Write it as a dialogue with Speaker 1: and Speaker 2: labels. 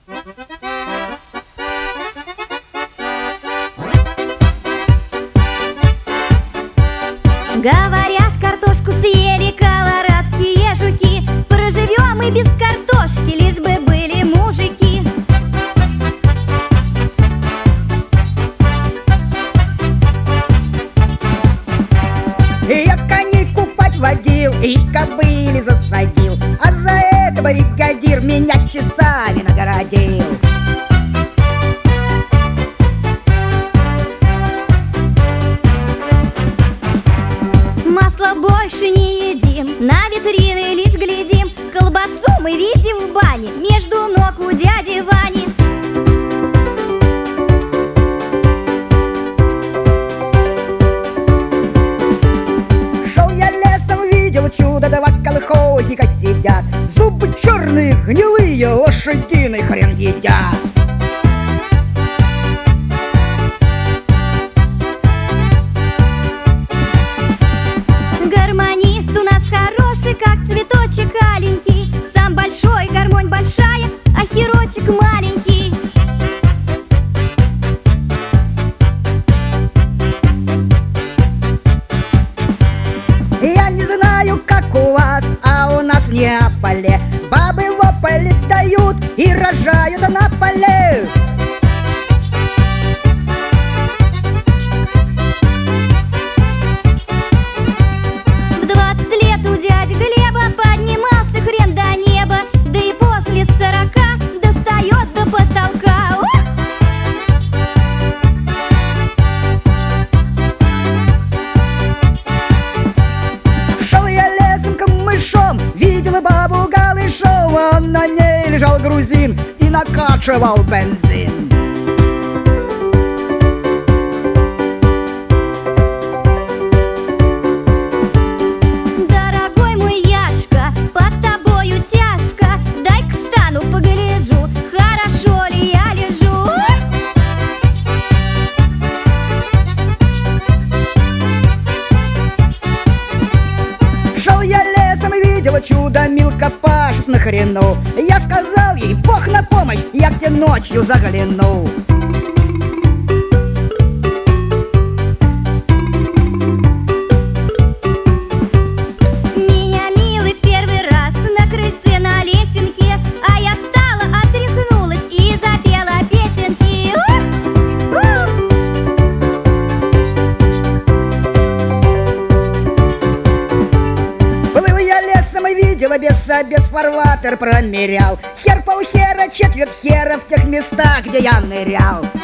Speaker 1: Говорят, картошку съели колорадские жуки. Проживем и без картошки, лишь бы были мужики.
Speaker 2: Я коней купать водил и кобыли засадил, а за это бригадир меня часами нагородил.
Speaker 1: Масла больше не едим, на витрины лишь глядим. Колбасу мы видим в бане, между ног у дяди Вани.
Speaker 2: Шел я лесом, видел чудо, два колхозника сидят. Зубы черные, гнилые, лошадиный хрен едят.
Speaker 1: Гармонист у нас хороший, как цветочек аленький. Сам большой, гармонь большая, а херочек маленький.
Speaker 2: Я не знаю, как у вас, а у нас в Неаполе бабы вопль дают и рожают на поле.
Speaker 1: В 20 лет у дяди Глеба поднимался хрен до неба, да и после 40 достает до потолка.
Speaker 2: Шел я лесом камышом, видел бабу голышом, а на ней лежал грузин и накачивал бензин.
Speaker 1: Дорогой мой Яшка, под тобою тяжко, дай-ка встану, погляжу, хорошо ли я лежу.
Speaker 2: Шел я лесом и видел чудо, Милка пашет на хрену. Я сказал ей: Бог на помощь, я к тебе ночью загляну.
Speaker 1: Меня милый первый раз на крыльце на лесенке, а я встала, отряхнулась и запела песенки.
Speaker 2: Плыл я лесом и видел, без фарватер промерял. Хер полхера, четверть хера в тех местах, где я нырял.